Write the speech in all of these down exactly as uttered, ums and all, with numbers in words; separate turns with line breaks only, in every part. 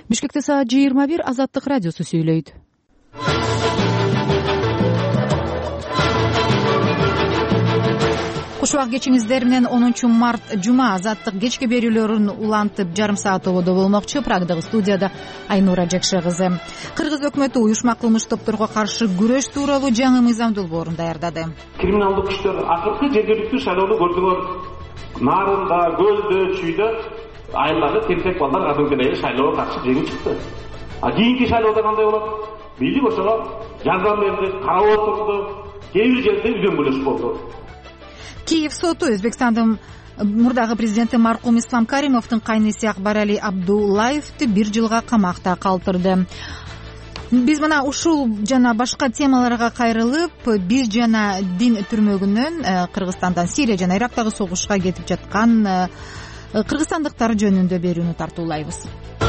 Бишкекте саат жыйырма бир. Азаттык радиосу сүйлөйт. Кушубак кечиңиздер менен онунчу март жума Азаттык кечки берүүлөрүн улантып жарым саат ободо болмокчу. Прагдагы студияда Айнура Жакшы кызы. Кыргыз өкмөтү уюшма кылмыш топторго каршы күрөш тууралуу жаңы мыйзам долбоорун даярдады.
Криминалдык күчтөр акыркы жергиликтүү шайлоону көрдүңөр. Нарында, Көлдө, Чүйдө айылдагы тентек балдар кадимкидей шайлоого каршы жеңип чыкты. А кийинки шайлоодо кандай болот? Бийлик ошого жардам берди, карап отурду. Кээ бир жерде үйдөн бөлөш болду.
Киев соту Өзбекстандын мурдагы президенти маркум Ислам Каримовдун кайнеси Акбарали Абдуллаевди бир жылга камакта калтырды. Биз мына ушул жана башка темаларга кайрылып, биз жана дин түрмөгүнөн Кыргызстандан Сирия жана Ирактагы согушка кетип жаткан кыргызстандыктар жөнүндө берүүнү тартуулайбыз.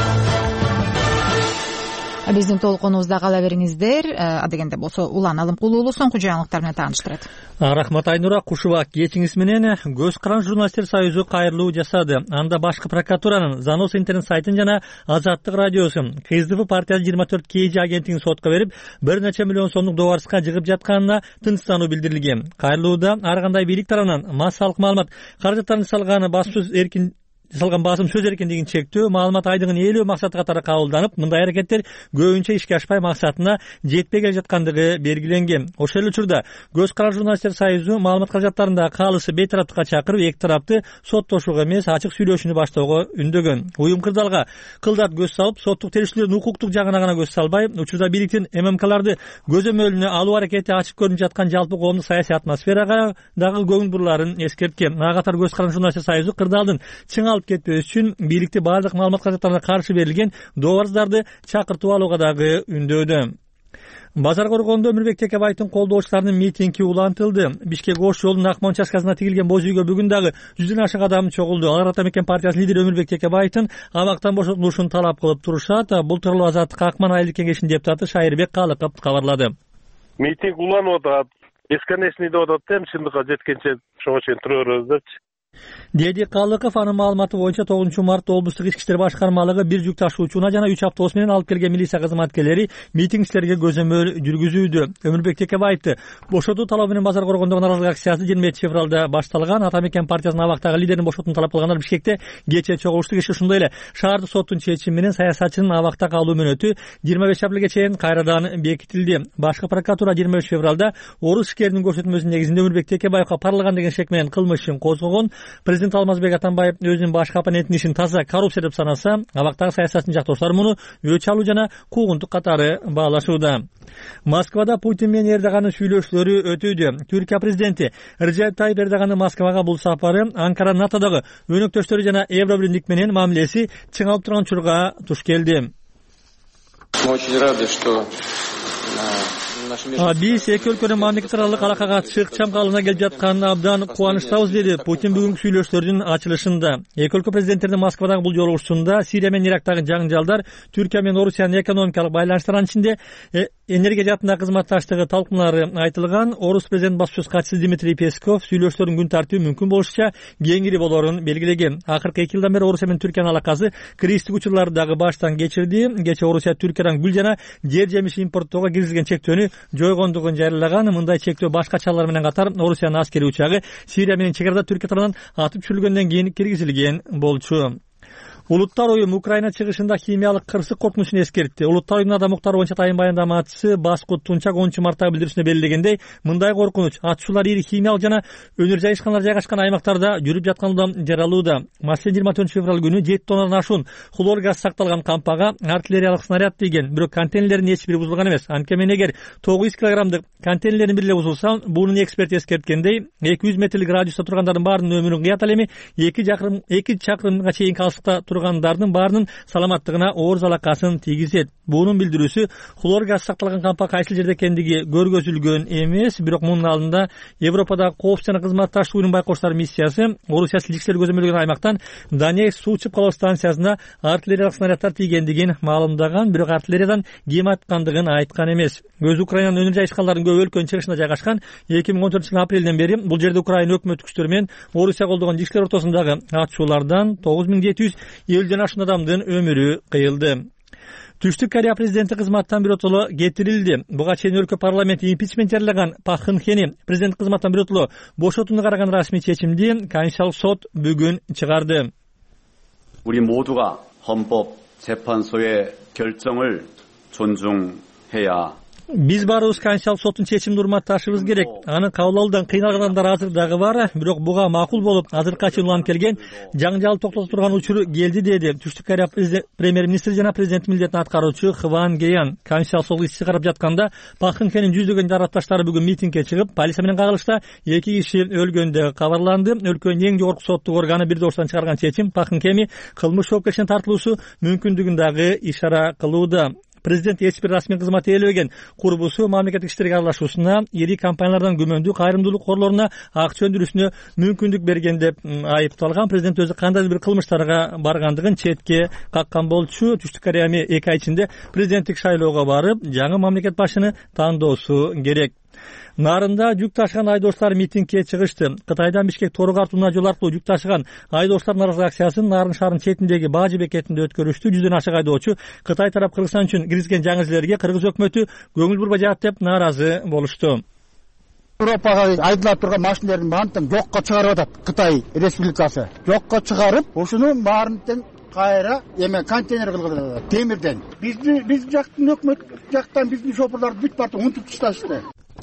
Биздин толкунубузда кала бериңиздер. Адегенде болсо Улан Алымкулуу уулу соңку жаңылыктар менен тааныштырат.
Рахмат Айнура. Кушубак кечиңиз менен Көз каран журналисттер союзу кайрылуу жасады. Анда башкы прокуратуранын Занос интернет сайтын жана Азаттык радиосун КСДП партиясы жыйырма төрт кей жи агенттигин сотко берип, бир нече миллион сомдук добарыска жыгып жатканына тынчсыздануу билдирилген. Кайрылууда ар кандай бийлик тарабынан массалык маалымат каражаттарын салганы басым эркин салган басым сөз эркиндигин чектөө, маалымат айдыгын ээлөө максаты катары кабылданып, мындай аракеттер көбүнчө ишке ашпай максатына жетпей келе жаткандыгы белгиленген. Ошол эле учурда Көз каран журналисттер союзу маалымат каражаттарында каалысы бейтараптыкка чакырып, эки тарапты соттошууга эмес, ачык сүйлөшүүнү баштоого үндөгөн. Уюм кырдаалга кылдат көз салып, соттук териштүүлөрдүн укуктук жагына гана көз салбай, учурда бийликтин ММКларды көзөмөлүнө алуу аракети ачык көрүнүп жаткан жалпы коомдук саясий атмосферага дагы көңүл бурууларын эскерткен. Ага катар Көз каран журналисттер союзу кырдаалдын чыңалып кетпеш үчүн бийликти баардык маалымат каражаттарына каршы берилген добарыздарды чакыртып алууга дагы үндөөдө. Базар коргондо Өмүрбек Текебаевдин колдоочуларынын митинги улантылды. Бишкек Ош жолунун Акман участкасына тигилген боз үйгө бүгүн дагы жүздөн ашык адам чогулду. Алар Ата Мекен партиясынын лидери Өмүрбек Текебаевдин абактан бошотулушун талап кылып турушат. Бул тууралуу Азаттык Акман айылдык кеңешинин депутаты Шайырбек Калыков кабарлады.
Митинг уланып атат, бесконечный деп атат да, чындыкка жеткенче ошого чейин тура беребиздерчи.
Деди Калыков анын маалыматы боюнча тогузунчу мартта облустук ички иштер башкармалыгы бир жүк ташуучуна жана үч автобус менен алып келген милиция кызматкерлери митингчилерге көзөмөл жүргүзүүдө. Өмүрбек Текебаевди бошотуу талабы менен базар коргондогу нааразылык акциясы жыйырма экинчи февралда башталган. Ата Мекен партиясынын абактагы лидерин бошотууну талап кылгандар Бишкекте кечээ чогулушту. Кеше ошондой эле шаардык соттун чечими менен саясатчынын абакта калуу мөөнөтү жыйырма беш апрелге чейин кайрадан бекитилди. Башкы прокуратура жыйырма беш февралда орус ишкеринин көрсөтмөсүнүн негизинде Өмүрбек Текебаевга парлаган деген шек менен кылмыш ишин козгогон. Президент Алмазбек Атамбаев өзүнүн башкы оппонентинин ишин таза коррупция деп санаса, абактагы саясатчы жактоочулар муну өч алуу жана куугунтук катары баалашууда. Москвада Путин менен Эрдоганын сүйлөшүүлөрү өтүүдө. Түркия президенти Режеп Тайип Эрдоганын Москвага бул сапары Анкара НАТОдогу өнөктөштөрү жана Евробирлик менен мамилеси чыңалып турган учурга туш келди.
Мы очень рады, что
Биз эки өлкөнүн мамлекет аралык алакага чыкчам калыбына келип жатканына абдан кубанычтабыз, деди Путин бүгүнкү сүйлөшүүлөрдүн ачылышында. Эки өлкө президенттеринин Москвадагы бул жолугушуусунда Сирия менен Ирактагы жаңжалдар, Түркия менен Орусиянын экономикалык байланыштарынын ичинде энергия жаатындагы кызматташтыгы талкуулары айтылган. Орус президент баспасөз катчысы Дмитрий Песков сүйлөшүүлөрдүн күн тартиби мүмкүн болушунча кеңири болорун белгилеген. Акыркы эки жылдан бери Орусия менен Түркиянын алакасы кризистик учурларды дагы баштан кечирди. Кечээ Орусия Түркиядан гүл жана жер жемиш импорттоого киргизилген чектөөнү жойгондугун жарыялаган. Мындай чектөө башка чаралар менен катар Орусиянын аскери учагы Сирия менен чек арада Түркия тарабынан атып түшүрүлгөндөн кийин киргизилген болчу. Улуттар уюму Украина чыгышында химиялык кырсык коркунучун эскертти. Улуттар уюмунун адам укуктары боюнча тайын баяндамачысы Баскут Тунчак онунчу марттагы билдирүүсүндө белгилегендей, мындай коркунуч атышуулар ири химиялык жана өнөр жай ишканалар жайгашкан аймактарда жүрүп жатканынан жаралууда. Маселен жыйырма төртүнчү февраль күнү жети тоннадан ашуун хлор газ сакталган кампага артиллериялык снаряд тийген, бирок контейнерлердин эч бири бузулган эмес. Анткени эгер тогуз жүз килограммдык контейнерлердин бири эле бузулса, бунун эксперт эскерткендей, эки жүз метрлик радиуста тургандардын баарынын өмүрүн кыят, ал эми эки чакырым эки чакырымга чейин калыстыкта тургандардын баарынын саламаттыгына оор залакасын тийгизет. Бунун билдирүүсү хлор газ сакталган кампак кайсы жерде экендиги көргөзүлгөн эмес, бирок мунун алдында Европадагы коопсуздук жана кызматташтык уюмунун байкоштор миссиясы Орусия силжикчилер көзөмөлгөн аймактан Донецк суу чып калуу станциясына артиллериялык снаряддар тийгендигин маалымдаган, бирок артиллериядан кем аткандыгын айткан эмес. Өз Украинанын өнөр жай ишканаларынын көп өлкөнүн чыгышында жайгашкан. эки миң он төртүнчү жылдын апрелинен бери бул жерде Украина өкмөт күчтөрү менен Орусия колдогон жигиштер ортосундагы атышуулардан тогуз миң жети жүз элүүдөн ашуун адамдын өмүрү кыйылды. Түштүк Корея президенти кызматтан биротоло кетирилди. Буга чейин өлкө парламенти импичмент жарыяган Пак Кын Хени президент кызматтан биротоло бошотууну караган расмий чечимди Конституциялык сот бүгүн чыгарды.
우리 모두가 헌법재판소의 결정을 존중해야
Биз баарыбыз Конституциялык соттун чечимин урматташыбыз керек. Аны кабыл алуудан кыйналгандар азыр дагы бар, бирок буга макул болуп, азыркыга чейин уланып келген жаңжал токтото турган учуру келди, деди Түштүк Корея премьер-министри жана президент милдетин аткаруучу Хван Геян. Конституциялык сот ишти карап жатканда Пак Кын Хенин жүздөгөн жаратташтары бүгүн митингге чыгып, полиция менен кагылышта эки киши өлгөндө кабарланды. Өлкөнүн эң жогорку соттук органы бир доштан чыгарган чечим Пак Кын Хени кылмыш жоопкерчиликке тартылуусу мүмкүндүгүн дагы ишара кылууда. Президент эч бир расмий кызмат ээлебеген курбусу мамлекеттик иштерге аралашуусуна, ири компаниялардан күмөндүү кайрымдуулук корлоруна акча өндүрүүсүнө мүмкүндүк берген деп айыпталган. Президент өзү кандайдыр бир кылмыштарга баргандыгын четке каккан болчу. Түштүк Корея эки ай ичинде президенттик шайлоого барып, жаңы мамлекет башчыны тандоосу керек. Нарында жүк ташыган айдоочулар митингге чыгышты. Кытайдан Бишкек Тору Картууна жол аркылуу жүк ташыган айдоочулар нааразылык акциясын Нарын шаарынын четиндеги Бажы бекетинде өткөрүштү. Жүздөн ашык айдоочу Кытай тарап Кыргызстан үчүн киргизген жаңы изилерге Кыргыз өкмөтү көңүл бурбай жатат деп нааразы болушту.
Европага айдылап турган машиналардын баарын жокко чыгарып атат Кытай Республикасы. Жокко чыгарып, ошонун баарын кайра эме контейнер кылган атат темирден. Бизди биз жактын өкмөт жактан биздин шопурларды бүт бартын унутуп ташташты.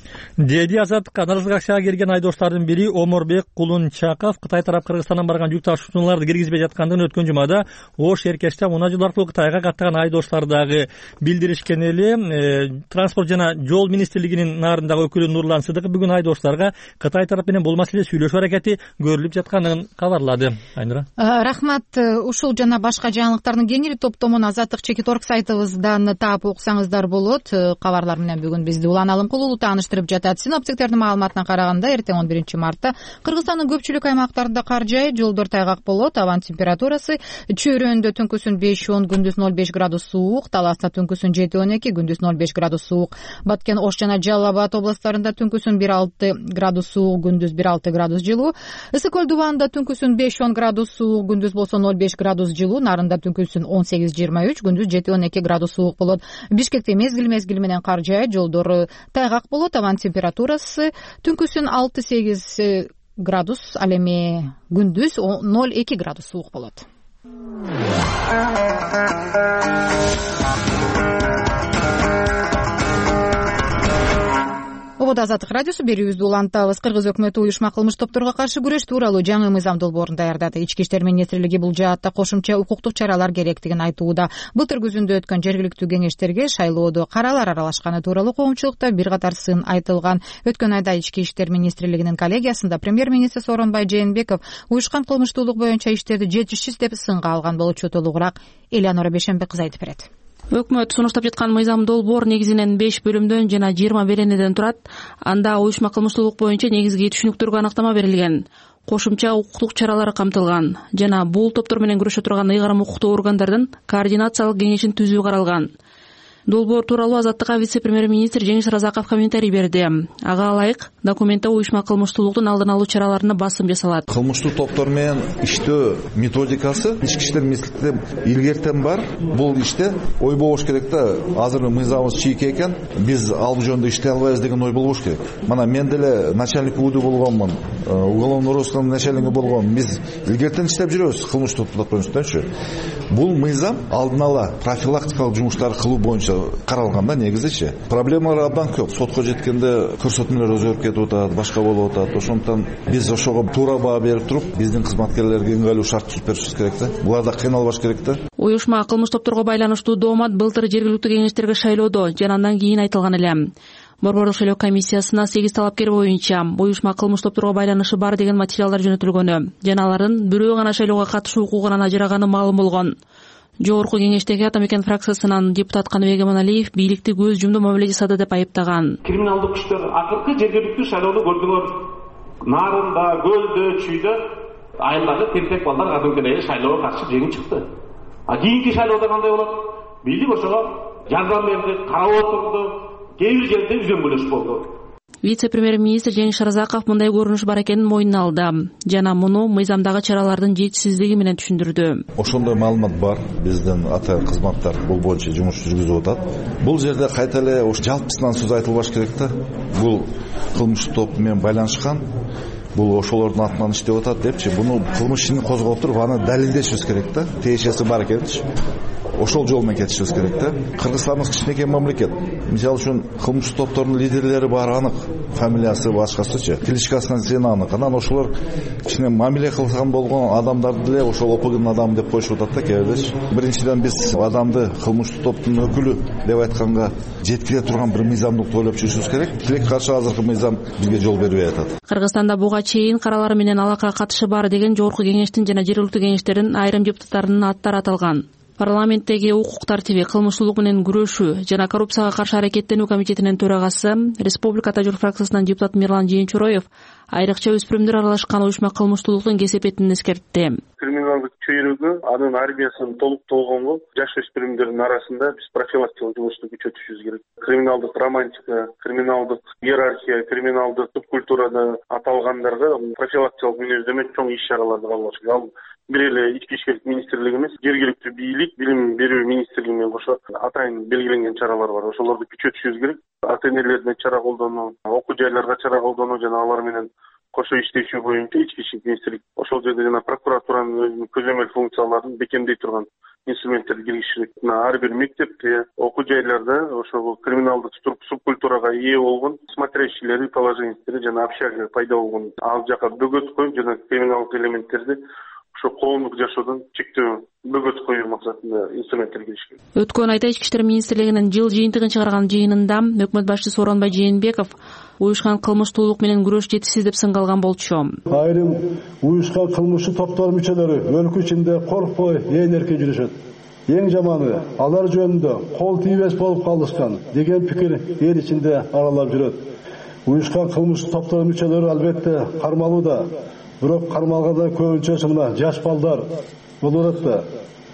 Деди Азаттык нааразылык акцияга келген айдоочулардын бири Омурбек Кулунчаков Кытай тарап Кыргызстандан барган жүк ташуучуларды киргизбей жаткандыгын өткөн жумада Ош Эркечте муна жол аркылуу Кытайга каттаган айдоочулар дагы билдиришкен эле. Транспорт жана жол министрлигинин нарындагы өкүлү Нурлан Сыдыков бүгүн айдоочуларга Кытай тарап менен бул маселеде сүйлөшүү аракети көрүлүп жатканын кабарлады. Айнура.
Рахмат. Ушул жана башка жаңылыктардын кеңири топтомун Азаттык чекит орг сайтыбыздан таап окусаңыздар болот. Кабарлар менен бүгүн бизди Улан Алымкулуу тааныштырып жатат. Синоптиктердин маалыматына караганда эртең он биринчи мартта Кыргызстандын көпчүлүк аймактарында кар жаайт, жолдор тайгак болот. Абанын температурасы чөйрөндө түнкүсүн беш он, күндүз ноль беш градус суук, Таласта түнкүсүн жети он эки, күндүз ноль беш градус суук. Баткен, Ош жана Жалал Абад областтарында түнкүсүн бир алты градус суук, күндүз бир алты градус жылуу. Ысык көл Дубанда түнкүсүн беш он градус суук, күндүз болсо ноль беш градус жылуу. Нарында түнкүсүн он сегиз жыйырма үч, күндүз жети он эки градус суук болот. Бишкекте мезгил мезгил менен кар жаайт, жолдор тайгак болот. Абанын температурасы түнкүсүн алты сегиз градус, ал эми күндүз ноль эки градус суук болот. Ободо Азаттык радиосу берүүбүздү улантабыз. Кыргыз өкмөтү уюшма кылмыш топторго каршы күрөш тууралуу жаңы мыйзам долбоорун даярдады. Ички иштер министрлиги бул жаатта кошумча укуктук чаралар керектигин айтууда. Былтыр күзүндө өткөн жергиликтүү кеңештерге шайлоодо каралар аралашканы тууралуу коомчулукта бир катар сын айтылган. Өткөн айда Ички иштер министрлигинин коллегиясында премьер-министр Сооронбай Жээнбеков уюшкан кылмыштуулук боюнча иштерди жетишсиз деп сынга алган болчу. Толугураак Элеонора Бешенбек кызы айтып берет.
Өкмөт сунуштап жаткан мыйзам долбоор негизинен беш бөлүмдөн жана жыйырма беренеден турат. Анда уюшма кылмыштуулук боюнча негизги түшүнүктөргө аныктама берилген, кошумча укуктук чаралары камтылган жана бул топтор менен күрөшө турган ыйгарым укуктуу органдардын координациялык кеңешин түзүү каралган. Долбоор тууралуу Азаттыкка вице-премьер-министр Жеңиш Разаков комментарий берди. Ага ылайык документте уюшма кылмыштуулуктун алдын алуу чараларына басым жасалат.
Кылмыштуу топтор менен иштөө методикасы ички иштер министрлигинде илгертен бар. Бул иште ой болуш керек да. Азыр мыйзамыбыз чийик экен, биз ал жөнүндө иштей албайбыз деген ой болбош керек. Мана мен деле начальник УД болгонмун, уголовный розыскын начальниги болгом. Биз илгертен иштеп жүрөбүз кылмыштуу топтор. Бул мыйзам алдын ала профилактикалык жумуштар кылуу боюнча каралганда негизичи. Проблемалар абдан көп. Сотко жеткенде көрсөтмөлөр өзгөрүп кетип атат, башка болуп атат. Ошондуктан биз ошого туура баа берип туруп, биздин кызматкерлерге ыңгайлуу шарт түзүп беришибиз керек да. Буларда кыйналбаш керек да.
Уюшма кылмыш топторго байланыштуу доомат былтыр жергиликтүү кеңештерге шайлоодо жана андан кийин айтылган эле. Борбордук шайлоо комиссиясына сегиз талапкер боюнча уюшма кылмыш топторго байланышы бар деген материалдар жөнөтүлгөнү жана алардын бирөө гана шайлоого катышуу укугунан ажыраганы маалым болгон. Жогорку кеңештеги Атамекен фракциясынын депутат Каныбек Эманалиев бийликти көз жумду мамиле жасады деп айыптаган.
Криминалдык күчтөр акыркы жергиликтүү шайлоону көрдүңөр. Нарында, Көлдө, Чүйдө айылдагы тентек балдар кадимкидей шайлоого катышып жеңип чыкты. А кийинки шайлоодо кандай болот? Бийлик ошого жардам берди, карап отурду, кээ бир жерде үзөңгөлөш болду.
Вице-премьер-министр Жеңиш Шаразаков мындай көрүнүш бар экенин мойнуна алды жана муну мыйзамдагы чаралардын жетишсиздиги менен түшүндүрдү.
Ошондой маалымат бар. Биздин атайын кызматтар бул боюнча жумуш жүргүзүп атат. Бул жерде кайта эле ушу жалпысынан сөз айтылбаш керек да. Бул кылмыштык топ менен байланышкан. Бул ошолордун атынан иштеп атат депчи, буну кылмыш ишин козгоп туруп аны далилдешибиз керек да. Тиешеси бар экенчи. Ошол жол менен кетишибиз керек да. Кыргызстаныбыз кичинекей мамлекет. Мисалы үчүн кылмыштык топтордун лидерлери баары анык, фамилиясы башкасычы, кличкасынан сен анык. Анан ошолор кичине мамиле кылган болгон адамдарды деле ошол опугун адам деп коюшуп атат да кээбидечи. Биринчиден биз адамды кылмыштык топтун өкүлү деп айтканга жеткире турган бир мыйзамдыкты ойлоп жүрүшүбүз керек. Тилекке каршы азыркы мыйзам бизге жол бербей атат.
Кыргызстанда буга чейин каралар менен алака катышы бар деген жогорку кеңештин жана жергиликтүү кеңештердин айрым депутаттарынын аттары аталган. Парламенттеги укук тартиби, кылмыштуулук менен күрөшүү жана коррупцияга каршы аракеттенүү комитетинин төрагасы, Республика Тажыр фракциясынан депутат Мирлан Жыйынчуроев айрыкча өспүрүмдөр аралашкан уюшма кылмыштуулуктун кесепетин эскертти.
Криминалдык чөйрөгү анын армиясын толуктолгонго жаш өспүрүмдөрдүн арасында биз профилактикалык жумушту күчөтүшүбүз керек. Криминалдык романтика, криминалдык иерархия, криминалдык субкультурада аталгандарга профилактикалык мүнөздөмө чоң иш-чараларды кабыл алыш керек. Бир эле ички иштер министрлиги эмес, жергиликтүү бийлик, билим берүү министрлиги менен кошо атайын белгиленген чаралар бар. Ошолорду күчөтүшүбүз керек. Ата-энелердин чара колдонуу, окуу жайларга чара колдонуу жана алар менен кошо иштешүү боюнча ички иштер министрлиги ошол жерде жана прокуратуранын өзүнүн көзөмөл функцияларын бекемдей турган инструменттерди киргизиши. Ар бир мектепте, окуу жайларда ошол криминалдык субкультурага ээ болгон смотрящийлери, положенецтери жана общага пайда болгон ал жака бөгөт коюп жана криминалдык элементтерди ошо коомдук жашоодон чектөө бөгөт коюу максатында инструменттер кириш керек.
Өткөн айда ички иштер министрлигинин жыл жыйынтыгын чыгарган жыйынында өкмөт башчысы Сооронбай Жээнбеков уюшкан кылмыштуулук менен күрөш жетишсиз деп сынгалган болчу.
Айрым уюшкан кылмыштык топтор мүчөлөрү өлкө ичинде коркпой ээн эркин жүрүшөт. Эң жаманы алар жөнүндө кол тийбес болуп калышкан деген пикир эл ичинде аралап жүрөт. Уюшкан кылмыштык топтор мүчөлөрү албетте кармалууда. Бирок кармалгандар көбүнчөсү мына жаш балдар болот да.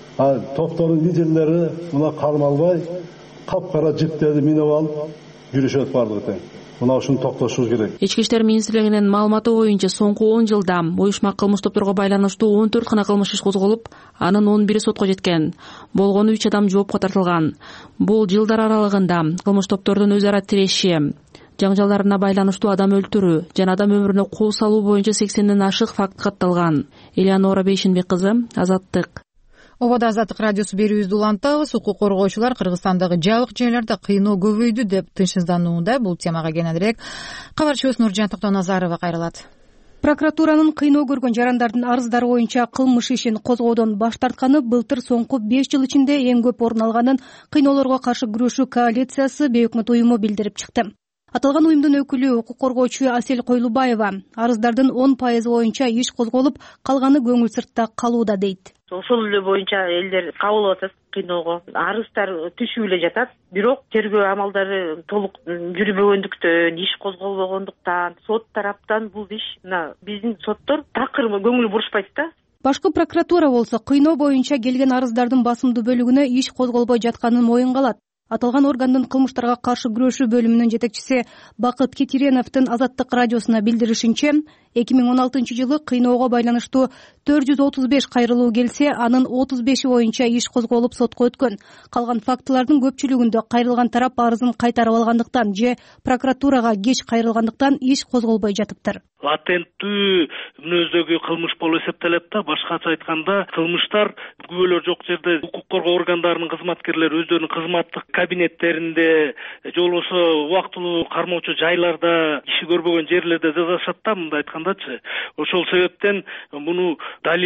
А топтордун лидерлери мына кармалбай капкара жиптерди минип алып жүрүшөт баардыгы тең. Мына ушуну токтотушубуз керек.
Ички иштер министрлигинин маалыматы боюнча соңку он жылда уюшма кылмыш топторго байланыштуу он төрт гана кылмыш иш козголуп, анын он бири сотко жеткен. Болгону үч адам жоопко тартылган. Бул жылдар аралыгында кылмыш топтордун өз ара тиреши, жаңжалдарына байланыштуу адам өлтүрүү жана адам өмүрүнө кол салуу боюнча сексенден ашык факт катталган. Элеонора Бейшинбек кызы, Азаттык.
Обода Азаттык радиосу берүүбүздү улантабыз. Укук коргоочулар Кыргызстандагы жабык жайларда кыйноо көбөйдү деп тынчсызданууда. Бул темага кененирээк кабарчыбыз Нуржан Токтоназарова кайрылат.
Прокуратуранын кыйноо көргөн жарандардын арыздары боюнча кылмыш ишин козгоодон баш тартканы былтыр соңку беш жыл ичинде эң көп орун алганын кыйноолорго каршы күрөшүү коалициясы бейөкмөт уюму билдирип чыкты. Аталган уюмдун өкүлү укук коргоочу Асель Койлубаева арыздардын он пайызы боюнча иш козголуп, калганы көңүл сыртта калууда дейт.
Ошол эле боюнча элдер кабыл алып атат кыйноого. Арыздар түшүп эле жатат, бирок тергөө амалдары толук жүрбөгөндүктөн, иш козголбогондуктан, сот тараптан бул иш мына биздин соттор такыр көңүл бурушпайт да.
Башкы прокуратура болсо кыйноо боюнча келген арыздардын басымдуу бөлүгүнө иш козголбой жатканын моюнга алат. Аталган органдын кылмыштарга каршы күрөшүү бөлүмүнүн жетекчиси Бакыт Кетиреновдун Азаттык радиосуна билдиришинче, эки миң он алтынчы жылы кыйноого байланыштуу төрт жүз отуз беш кайрылуу келсе, анын отуз беши боюнча иш козголуп сотко өткөн. Калган фактылардын көпчүлүгүндө кайрылган тарап арызын кайтарып алгандыктан же прокуратурага кеч кайрылгандыктан иш козголбой жатыптыр.
Латенттүү мүнөздөгү кылмыш болуп эсептелет да. Башкача айтканда, кылмыштар күбөлөр жок жерде укук коргоо органдарынын кызматкерлери өздөрүнүн кызматтык кабинеттеринде же болбосо убактылуу кармоочу жайларда, иши көрбөгөн жерлерде жазышат да, мындай айткандачы. Ошол себептен муну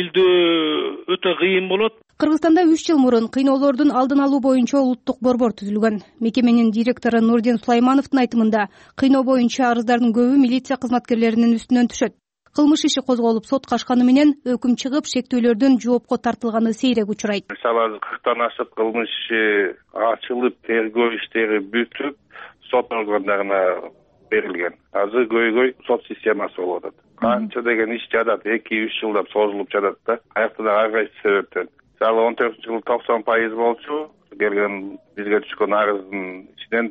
далилдөө өтө кыйын болот.
Кыргызстанда үч жыл мурун кыйноолордун алдын алуу боюнча улуттук борбор түзүлгөн. Мекеменин директору Нурдин Сулаймановдун айтымында, кыйноо боюнча арыздардын көбү милиция кызматкерлеринин үстүнөн түшөт. Кылмыш иши козголуп сотко ашканы менен өкүм чыгып, шектүүлөрдүн жоопко тартылганы сейрек учурайт.
Мисалы кырктан ашык кылмыш иши ачылып, тергөө иштери бүтүп, сот органдарына берилген. Азыр көйгөй сот системасы болуп атат. Канча деген иш жатат, эки үч жылдап созулуп жатат да. Каяктан ар кайсы себептен. Мисалы он төртүнчү жылы токсон пайыз болчу, келген бизге түшкөн арыздын ичинен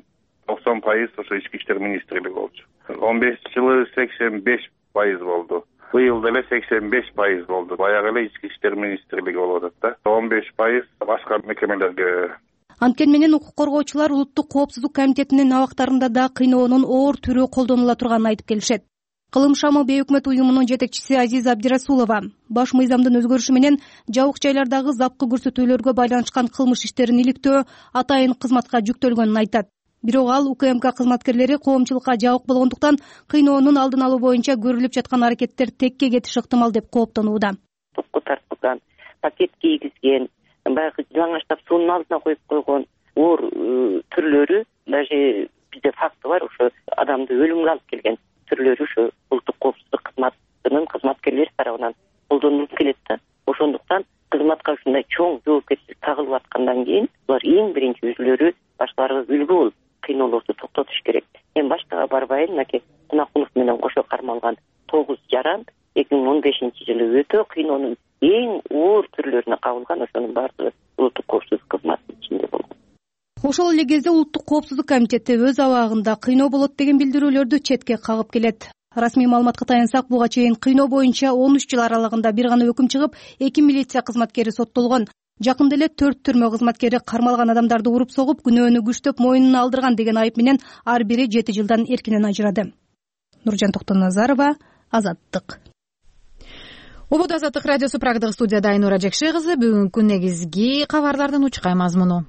токсон пайыз ошо ички иштер министрлиги болчу. он бешинчи жылы сексен беш пайыз болду. Быйыл деле сексен беш пайыз болду. Баягы эле ички иштер министрлиги болуп атат да. он беш пайыз башка мекемелерге.
Анткени менен укук коргоочулар улуттук коопсуздук комитетинин абактарында да кыйноонун оор түрү колдонула турганын айтып келишет. Кылым Шамы бейөкмөт уюмунун жетекчиси Азиза Абдирасулова баш мыйзамдын өзгөрүшү менен жабык жайлардагы запкы көрсөтүүлөргө байланышкан кылмыш иштерин иликтөө атайын кызматка жүктөлгөнүн айтат. Бирок ал УКМК кызматкерлери коомчулукка жабык болгондуктан кыйноонун алдын алуу боюнча көрүлүп жаткан аракеттер текке кетиши ыктымал деп кооптонууда.
Топко тартылган, пакет кийгизген, баягы жалаңачтап суунун алдына коюп койгон оор түрлөрү, даже бизде факты бар, ошо адамды өлүмгө алып келген түрлөрү ушу улуттук коопсуздук кызматынын кызматкерлери тарабынан колдонулуп келет да. Ошондуктан кызматка ушундай чоң жоопкерчилик тагылып аткандан кийин булар эң биринчи өзүлөрү башкаларга үлгү болуп кыйноолорду токтотуш керек. Мен башкага барбайын, мынакей Кунакулов менен кошо кармалган тогуз жаран эки миң он бешинчи жылы өтө кыйноонун эң оор түрлөрүнө кабылган, ошонун баардыгы улуттук коопсуздук кызматынын ичинде болгон.
Ошол эле кезде улуттук коопсуздук комитети өз абагында кыйноо болот деген билдирүүлөрдү четке кагып келет. Расмий маалыматка таянсак, буга чейин кыйноо боюнча он үч жыл аралыгында бир гана өкүм чыгып, эки милиция кызматкери соттолгон. Жакында эле төрт түрмө кызматкери кармалган адамдарды уруп согуп, күнөөнү күчтөп мойнуна алдырган деген айып менен ар бири жети жылдан эркинен ажырады. Нуржан Токтоназарова, Азаттык.
Ободо Азаттык радиосу Прагдагы студияда Айнура Жекше кызы. Бүгүнкү негизги кабарлардын учкай мазмуну.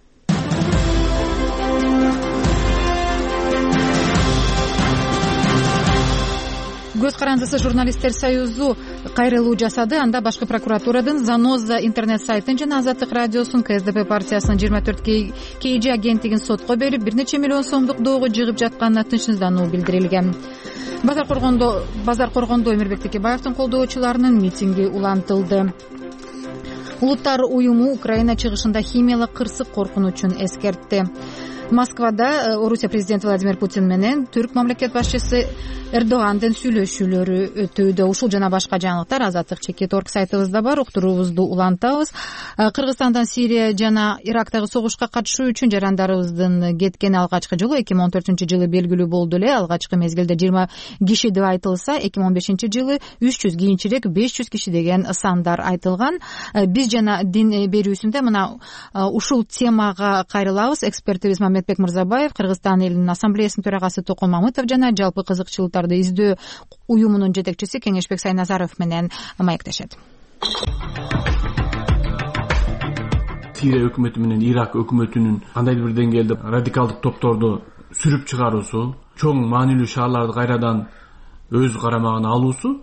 Көз карандысы журналисттер союзу кайрылуу жасады. Анда башкы прокуратурадан Заноза интернет сайтын жана Азаттык радиосун КСДП партиясынын жыйырма төрт кей жи агенттигин сотко берип, бир нече миллион сомдук доого жыгып жатканына тынчсыздануу билдирилген. Базар Коргондо Базар Коргондо Эмирбек Текебаевдин колдоочуларынын митинги улантылды. Улуттар уюму Украина чыгышында химиялык кырсык коркунучун эскертти. Москвада Орусия президенти Владимир Путин менен түрк мамлекет башчысы Эрдогандын сүйлөшүүлөрү өтүүдө. Ушул жана башка жаңылыктар Азаттык чекит орг сайтыбызда бар. Уктуруубузду улантабыз. Кыргызстандан Сирия жана Ирактагы согушка катышуу үчүн жарандарыбыздын кеткени алгачкы жолу эки миң он төртүнчү жылы белгилүү болду эле. Алгачкы мезгилде жыйырма киши деп айтылса, эки миң он бешинчи жылы үч жүз, кийинчерээк беш жүз киши деген сандар айтылган. Биз жана дин берүүсүндө мына ушул темага кайрылабыз. Экспертибиз Мамедбек Мырзабаев, Кыргызстан элинин ассамблеясынын төрагасы Токон Мамытов жана жалпы кызыкчылыктарды издөө уюмунун жетекчиси Кеңешбек Сайназаров менен маектешет.
Сирия өкмөтү менен Ирак өкмөтүнүн кандайдыр бир деңгээлде радикалдык топторду сүрүп чыгаруусу, чоң маанилүү шаарларды кайрадан өз карамагына алуусу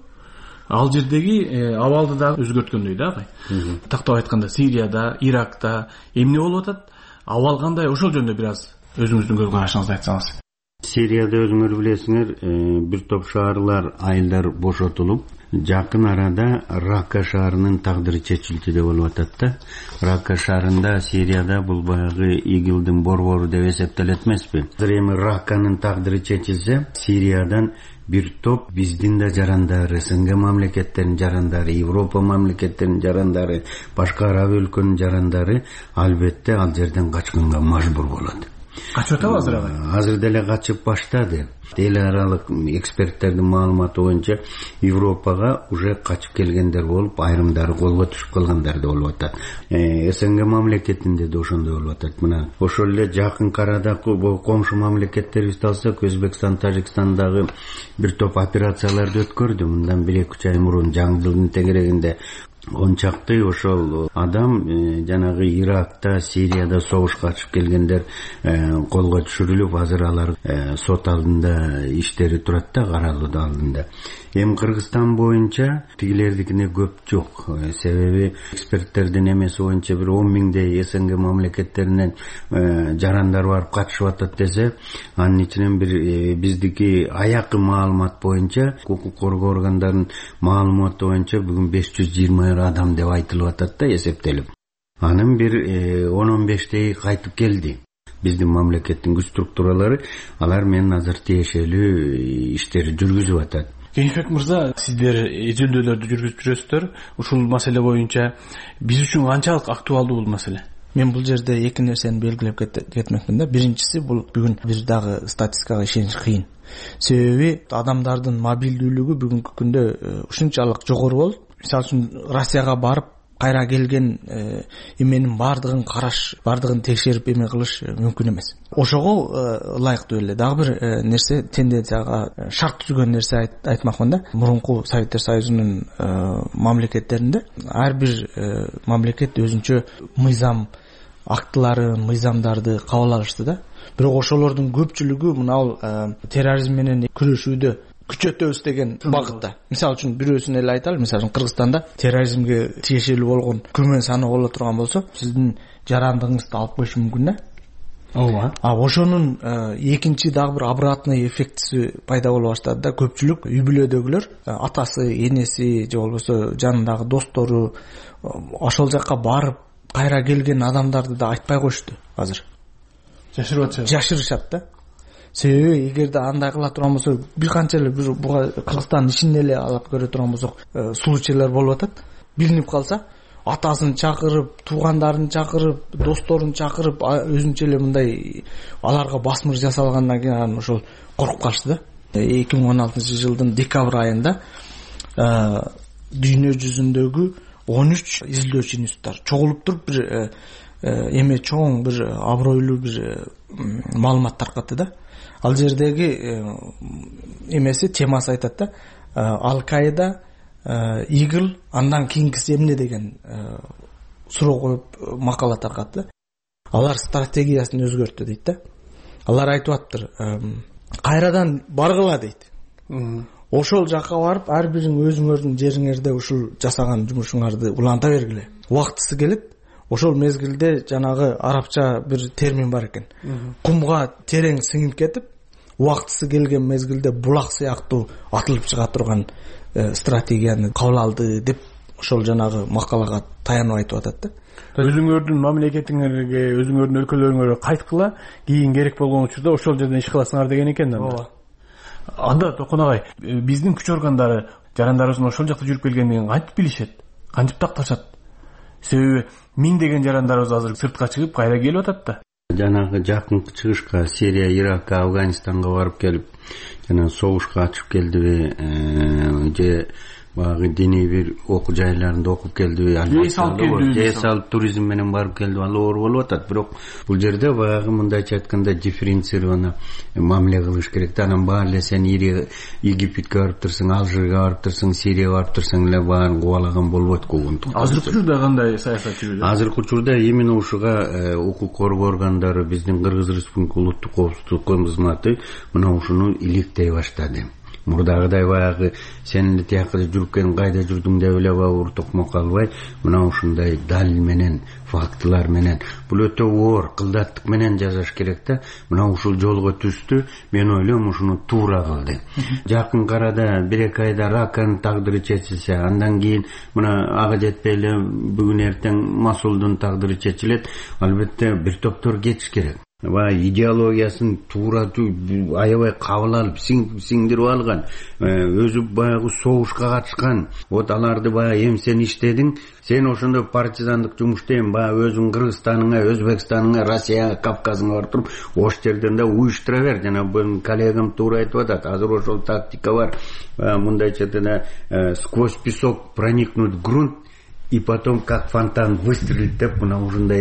ал жердеги абалды да өзгөрткөндөй да агай. Тактап айтканда Сирияда, Иракта эмне болуп атат? Абал кандай, ошол жөнүндө бир аз өзүңүздүн көз карашыңызды айтсаңыз.
Сирияда өзүңөр билесиңер, бир топ шаарлар айылдар бошотулуп, жакын арада Ракка шаарынын тагдыры чечилчү болуп атат да. Ракка шаарында Сирияда бул баягы игилдин борбору деп эсептелет эмеспи? Эми Ракканын тагдыры чечилсе, Сириядан бир топ биздин да жарандары, СНГ мамлекеттеринин жарандары, Европа мамлекеттеринин жарандары, башка араб өлкөнүн жарандары албетте ал жерден качканга мажбур болот.
Качып атабы азыр агай?
Азыр деле качып баштады. Эл аралык эксперттердин маалыматы боюнча Европага уже качып келгендер болуп, айрымдары колго түшүп калгандар да болуп атат. СНГ мамлекетинде да ошондой болуп атат. Мына ошол эле жакын арада комшу мамлекеттерибизди алсак, Өзбекстан, Тажикстандагы бир топ операцияларды өткөрдү. Мындан бир эки үч ай мурун жаңы жылдын тегерегинде он чакты ошол адам жанагы Иракта, Сирияда согушка катышып келгендер колго түшүрүлүп, азыр алар сот алдында иштери турат да, каралуу алдында. Эми Кыргызстан боюнча тигилердикине көп жок. Себеби эксперттердин эмеси боюнча бир он миңдей СНГ мамлекеттеринен жарандар барып катышып атат десе, анын ичинен бир биздики аякы маалымат боюнча, укук коргоо органдарынын маалыматы боюнча бүгүн беш жүз жыйырма адам деп айтылып атат да, эсептелип. Анын бир он он бештеги кайтып келди. Биздин мамлекеттин күч структуралары алар менен азыр тиешелүү иштери жүргүзүп атат.
Кеңешбек мырза, сиздер изилдөөлөрдү жүргүзүп жүрөсүздөр. Ушул маселе боюнча биз үчүн канчалык актуалдуу бул маселе?
мен бул жерде эки нерсени белгилеп кетмекмин да. Биринчиси, бул бүгүн бир дагы статистикага ишениш кыйын. Себеби адамдардын мобилдүүлүгү бүгүнкү күндө ушунчалык жогору болуп, мисалы үчүн Россияга барып кайра келген эменин бардыгын караш, бардыгын текшерип эме кылыш мүмкүн эмес. Ошого ылайыктуу эле дагы бир нерсе, тенденцияга шарт түзгөн нерсе айтмакмын да. Мурунку Советтер Союзунун мамлекеттеринде ар бир мамлекет өзүнчө мыйзам актыларын, мыйзамдарды кабыл алышты да. Бирок ошолордун көпчүлүгү мына терроризм менен күрөшүүдө күчөтөбүз деген багытта. Мисалы үчүн бирөөсүн эле айталы, мисалы үчүн Кыргызстанда терроризмге тиешелүү болгон күмөн саны боло турган болсо, сиздин жарандыгыңызды алып коюшу мүмкүн да. Ооба. А ошонун экинчи дагы бир обратный эффектиси пайда боло баштады да. Көпчүлүк үй бүлөдөгүлөр, атасы, энеси же болбосо жанындагы достору ошол жакка барып кайра келген адамдарды да айтпай коюшту азыр. Жашырып атышат. Жашырышат да. Себеби эгерде андай кыла турган болсо, бир канча эле бир буга Кыргызстандын ишин эле алып көрө турган болсок, случайлар болуп атат. Билинип калса, атасын чакырып, туугандарын чакырып, досторун чакырып, өзүнчө эле мындай аларга басмыр жасалгандан кийин ошол коркуп калышты да. эки миң он алтынчы жылдын декабрь айында дүйнө жүзүндөгү он үч изилдөөчү институттар чогулуп туруп бир эме чоң бир абройлуу бир маалымат таркатты да. Ал жердеги эмеси, темасы айтат да, Ал-Каида, Игл, андан кийинкиси эмне деген суроо коюп макала таркатты. Алар стратегиясын өзгөрттү дейт да. Алар айтып атыптыр, кайрадан баргыла дейт. Ошол жакка барып, ар бириң өзүңөрдүн жериңерде ушул жасаган жумушуңарды уланта бергиле. Убактысы келет. Ошол мезгилде жанагы арабча бир термин бар экен. Кумга терең сиңип кетип, убактысы келген мезгилде булак сыяктуу атылып чыга турган стратегияны кабыл алды деп ошол жанагы макалага таянып айтып атат да.
Өзүңөрдүн мамлекетиңерге, өзүңөрдүн өлкөлөрүңөргө кайткыла, кийин керек болгон учурда ошол жерден иш кыласыңар деген экен да. Ооба. Анда Токон агай, биздин күч органдары жарандарыбыздын ошол жакта жүрүп келгендигин кантип билишет? Кантип такташат? Себеби миңдеген жарандарыбыз азыр сыртка чыгып кайра келип атат да.
Жанагы жакынкы чыгышка, Сирия, Ирак, Афганистанга барып келип, жана согушка ачып келдиби, же багы диний бир окуу жайларында окуп келдиби, же салып туризм менен барып келдиби, ал оор болуп атат. Бирок бул жерде багы мындайча айтканда дифференцировано мамиле кылыш керек да. Анан баары эле сен Египетке барып турсаң, Алжирге барып турсаң, Сирияга барып турсаң эле баарын кубалаган болбойт куугунтук.
Азыркы учурда кандай саясат жүрөт?
Азыркы учурда именно ушуга укук коргоо органдары, биздин Кыргыз Республикасы улуттук коопсуздук кызматы мына ушуну иликтей баштады. Мурдагыдай баягы сен эле тиякка жүрүп келип кайда жүрдүң деп эле бабур токмок албай, мына ушундай далил менен, фактылар менен, бул өтө оор кылдаттык менен жазаш керек да. Мына ушул жолго түстү, мен ойлойм ушуну туура кылды. Жакын арада бир эки айда Раканын тагдыры чечилсе, андан кийин мына ага жетпей эле бүгүн эртең Масулдун тагдыры чечилет. Албетте бир топтор кетиш керек. Ва идеологиясын туура аябай кабыл алып, сиңдирип алган, өзү баягы согушка катышкан, вот аларды баягы эмсен иштедиң, сен ошондой партизандык жумуштен баягы өзүң Кыргызстаныңа, Өзбекстаныңа, Россияга, Кавказыңа барып туруп, ош жерден да уюштура бер. Жана бул коллегам туура айтып атат. Азыр ошол тактика бар. Мындайча айтканда, сквозь песок проникнуть в грунт, и потом как фонтан выстрелит деп мына ушундай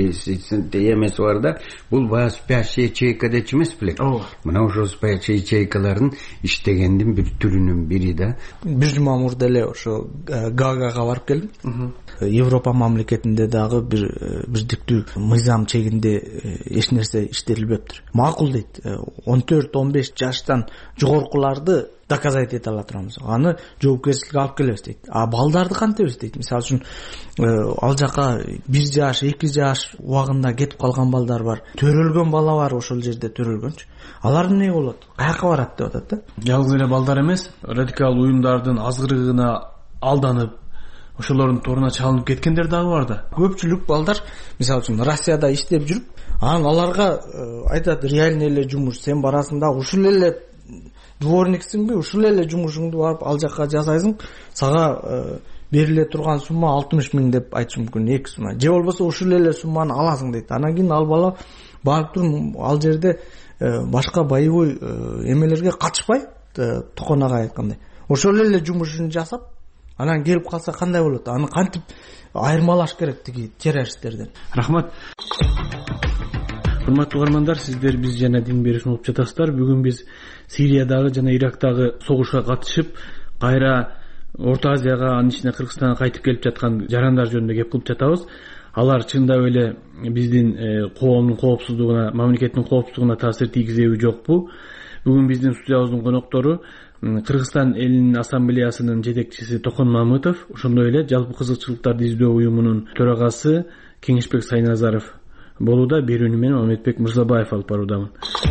эмеси бар да. Бул баягы спящая ячейка дечи эмес белек. Мына ошол спящая ячейкалардын иштегендин бир түрүнүн бири да.
Бир жума мурда эле ошо Гаагага барып келдим. Европа мамлекетинде дагы бир бирдиктүү мыйзам чегинде эч нерсе иштелбептир. Макул дейт. он төрт он беш жаштан жогоркуларды доказать ете ала турабыз. Аны жоопкерчиликке алып келебиз дейт. А балдарды кантебиз дейт. Мисалы үчүн ал жака бир жаш, эки жаш убагында кетип калган балдар бар. Төрөлгөн бала бар ошол жерде төрөлгөнчү. Алар эмне болот? Каяка барат деп атат да.
Жалгыз эле балдар эмес, радикал уюмдардын азгырыгына алданып, ошолордун торуна чалынып кеткендер дагы бар да.
Көпчүлүк балдар, мисалы үчүн Россияда иштеп жүрүп, анан аларга айтат, реально эле жумуш, сен барасың да ушул эле дворниксиңби, ушул эле жумушуңду барып ал жакка жасайсың, сага бериле турган сумма алтымыш миң деп айтыш мүмкүн, эки сумма. Же болбосо ушул эле сумманы аласың дейт. Анан кийин ал бала барып туруп ал жерде башка боевой эмелерге катышпай, Токонага айткандай. Ошол эле жумушун жасап, анан келип калса кандай болот? Аны кантип айырмалаш керек тиги террористтерден?
Рахмат. Урматтуу угармандар, сиздер биз жана Дин берүүсүн угуп жатасыздар. Бүгүн биз Сириядагы жана Ирактагы согушка катышып, кайра Орто Азияга, анын ичине Кыргызстанга кайтып келип жаткан жарандар жөнүндө кеп кылып жатабыз. Алар чындап эле биздин коомдун коопсуздугуна, мамлекеттин коопсуздугуна таасир тийгизеби жокпу? Бүгүн биздин студиябыздын коноктору Кыргызстан элинин ассамблеясынын жетекчиси Токон Мамытов, ошондой эле Жалпы кызыкчылыктарды издөө уюмунун төрагасы Кеңешбек Сайназаров болууда. Берүүнү мен Мамедбек Мырзабаев алып баруудамын.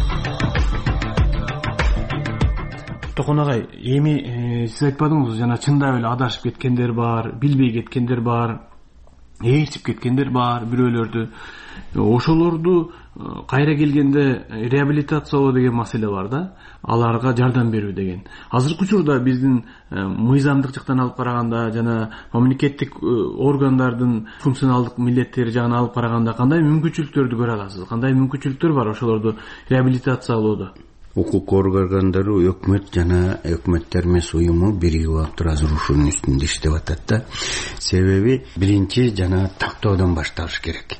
Токон агай, эми сиз айтпадыңызбы, жана чындап эле адашып кеткендер бар, билбей кеткендер бар, ээрчип кеткендер бар, бирөөлөрдү. Ошолорду кайра келгенде реабилитациялоо деген маселе бар да, аларга жардам берүү деген. Азыркы учурда биздин мыйзамдык жактан алып караганда жана мамлекеттик органдардын функционалдык милдеттери жагынан алып караганда кандай мүмкүнчүлүктөрдү көрө аласыз? Кандай мүмкүнчүлүктөр бар ошолорду реабилитациялоодо?
Укук органдары, өкмөт жана өкмөттөр эмес уюму биригип алып туруп азыр ушунун үстүндө иштеп атат да. Себеби биринчи жана тактоодон башталыш керек.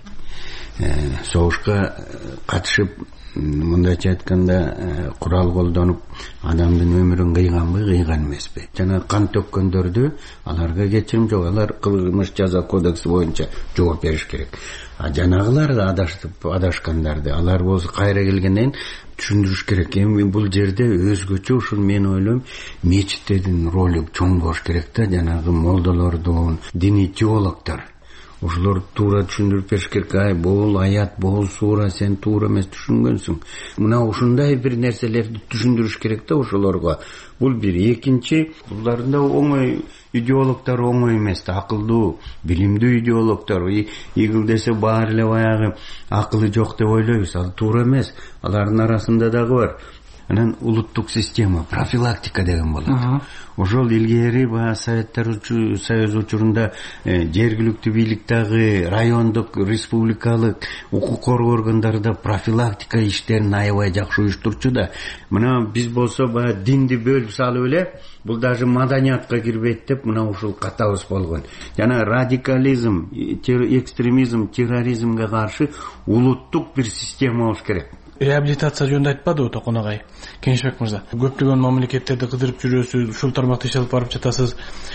Согушка катышып, мындайча айтканда, курал колдонуп адамдын өмүрүн кыйганбы, кыйган эмеспи? Жана кан төккөндөрдү аларга кечирим жок, алар кылмыш жаза кодекси боюнча жооп бериш керек. А жанагылар да адашып адашкандарды алар болсо кайра келгенден түшүндүрүш керек. Эми бул жерде өзгөчө ушул мен ойлойм, мечиттердин ролу чоң болуш керек да, жанагы молдолордун, диний теологдор. Ошолор туура түшүндүрүп бериш керек. Ай, бул аят, бул суура сен туура эмес түшүнгөнсүң. Мына ушундай бир нерселерди түшүндүрүш керек да ошолорго. Бул бир. Экинчи, булардын да оңой идеологдор оңой эмес да, акылдуу, билимдүү идеологдор. Игил десе баары эле баягы акылы жок деп ойлойбуз. Ал туура эмес. Алардын арасында дагы бар. Анан улуттук система, профилактика деген болот. Ошол илгери баягы Советтер Союзу учурунда жергиликтүү бийликтеги, райондук, республикалык укук коргоо органдарында профилактика иштерин аябай жакшы уюштурчу да. Мына биз болсо баягы динди бөлүп салып эле, бул даже маданиятка кирбейт деп мына ушул катабыз болгон. Жана радикализм, экстремизм, терроризмге каршы улуттук бир система болуш керек.
Реабилитация жөнүндө айтпадыбы Токон агай? Кеңешбек мырза, көптөгөн мамлекеттерди кыдырып жүрөсүз, ушул тармакта иш алып барып жатасыз.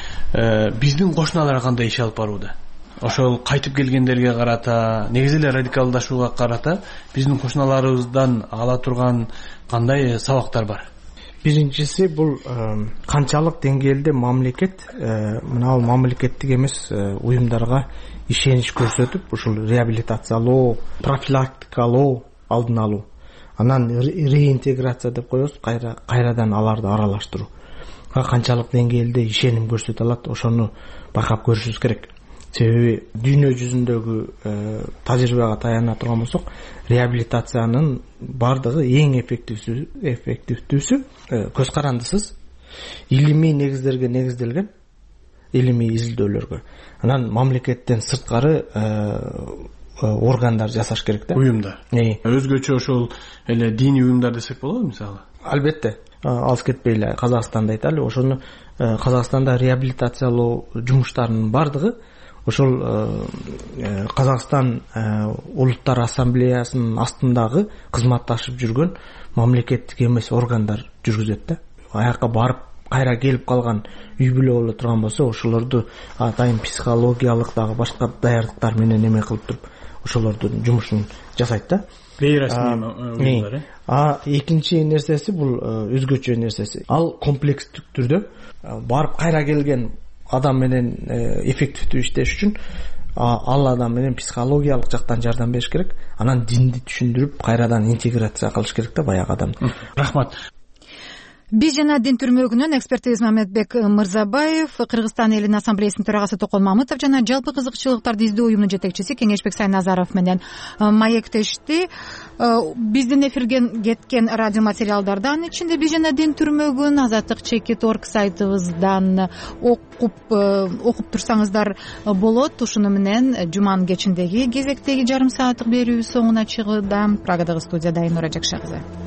Биздин кошуналар кандай иш алып барууда? Ошол кайтып келгендерге карата, негизи эле радикалдашууга карата биздин кошуналарыбыздан ала турган кандай сабактар бар?
Биринчиси бул канчалык деңгээлде мамлекет мына мамлекеттик эмес уюмдарга ишенич көрсөтүп, ушул реабилитациялоо, профилактикалоо, алдын алуу. Анан реинтеграция деп коебуз, кайра кайрадан аларды аралаштыруу. Канчалык деңгээлде ишеним көрсөтө алат, ошону байкап көрүшүбүз керек. Себеби дүйнө жүзүндөгү тажрыйбага таяна турган болсок, реабилитациянын бардыгы эң эффективдүүсү, эффективдүүсү көз карандысыз, илимий негиздерге негизделген, илимий изилдөөлөргө. Анан мамлекеттен сырткары органдар жасаш керек да.
Уюмдар. Өзгөчө ошол эле диний уюмдар десек болобу мисалы?
Албетте. Алыс кетпей эле Казакстанда айталы, ошону Казакстанда реабилитациялоо жумуштарынын бардыгы ошол Казакстан улуттар ассамблеясынын астындагы кызматташып жүргөн мамлекеттик эмес органдар жүргүзөт да. Аякка барып кайра келип калган үй бүлө боло турган болсо, ошолорду атайын психологиялык дагы башка даярдыктар менен эме кылып туруп ошолордун жумушун жасайт да.
Бейрасмий.
А экинчи нерсеси бул өзгөчө нерсеси. Ал комплекстик түрдө барып кайра келген адам менен эффективдүү иштеш үчүн ал адам менен психологиялык жактан жардам бериш керек. Анан динди түшүндүрүп, кайрадан интеграция кылыш керек да баягы адамды.
Рахмат.
биз жана дин түрмөгүнөн экспертибиз Мамедбек Мырзабаев, Кыргызстан элинин ассамблеясынын төрагасы Токон Мамытов жана жалпы кызыкчылыктарды издөө уюмунун жетекчиси Кеңешбек Сайназаров менен маектешти. Биздин эфирген кеткен радио материалдарды, анын ичинде биз жана дин түрмөгүн азаттык чекит орг сайтыбыздан окуп окуп турсаңыздар болот. Ушуну менен жуманын кечиндеги кезектеги жарым сааттык берүүбүз соңуна чыгууда. Прагадагы студияда Айнура Жакшакызы.